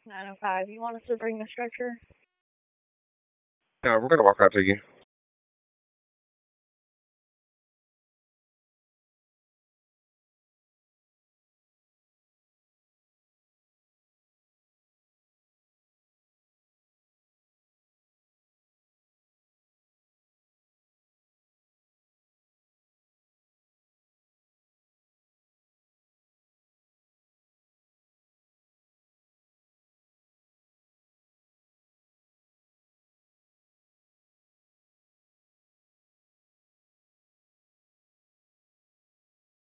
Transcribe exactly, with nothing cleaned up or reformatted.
nine oh five. You want us to bring the stretcher? No, we're gonna walk out to you.